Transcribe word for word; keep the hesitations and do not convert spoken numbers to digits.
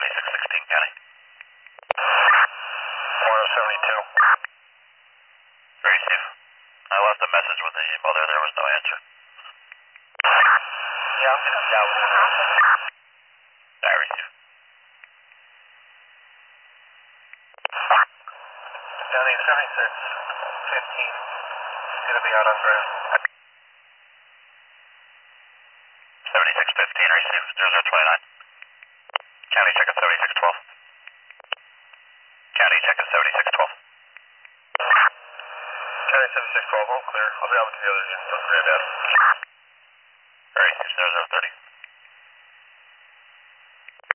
seventy-six sixteen County. one seventy-two. Receive. I left a message with the mother, there was no answer. Yeah, I'm gonna down with it. I receive. County seventy-six fifteen. It's gonna be out on ground. seventy-six fifteen, receive. zero zero twenty-nine. County check at seventy-six twelve. County check at seventy-six twelve. County seventy-six twelve, all clear. I'll be out with the other units. Don't grab out. Alright, zero zero thirty.